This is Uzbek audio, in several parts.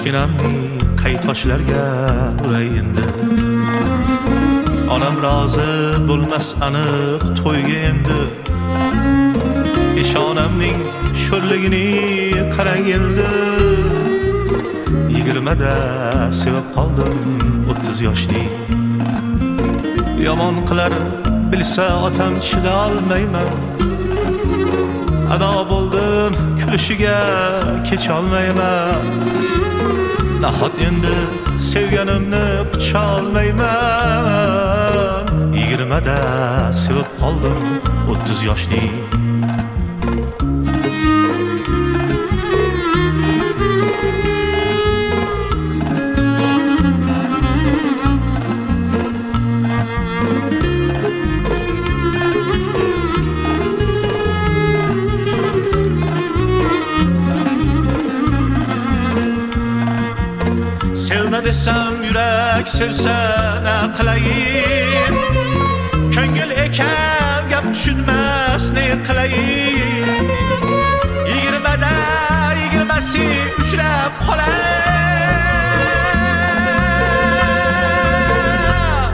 Boshginamni qay toshlarga uray endi. Onam rozi bo'lmas aniq to'yga endi. Peshonamning sho'rligini qarang endi. 20da sevib qoldim 30 yoshni. Yomon qilar bilsa otam chida olmayman. Ado bo'ldim kulishiga kecha olmayman. Nahot endi sevganimni qucha olmayman. 20da sevib qoldim 30 yoshni. Sevme desem yürek sevse ne kılayım. Köngül eken gap düşünmez ne kılayım. 20'de 20'si üçlep qolar.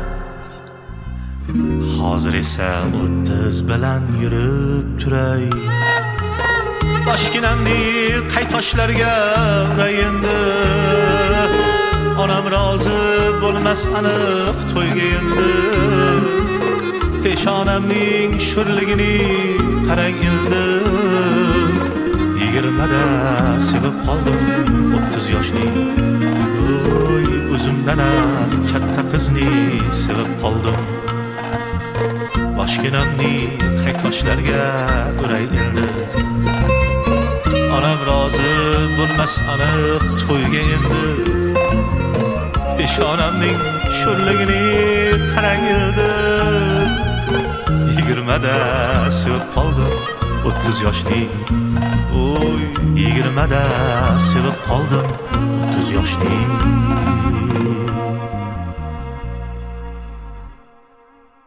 Hozir esa 30 bilan yurib turay. Boshginamni qay toshlarga uray endi. Onam rozi bo'lmas aniq to'yga endi. Peshonamning sho'rligini qarang endi. 20da sevib qoldim 30 yoshni. Oy, o'zimdan ham katta qizni sevib qoldim. Boshginamni qay toshlarga uray endi. Onam rozi bo'lmas aniq to'yga endi. Peshonamning sho'rligini qarang endi. 20da sevib qoldim 30 yoshni. Oy, 20da sevib qoldim 30 yoshni.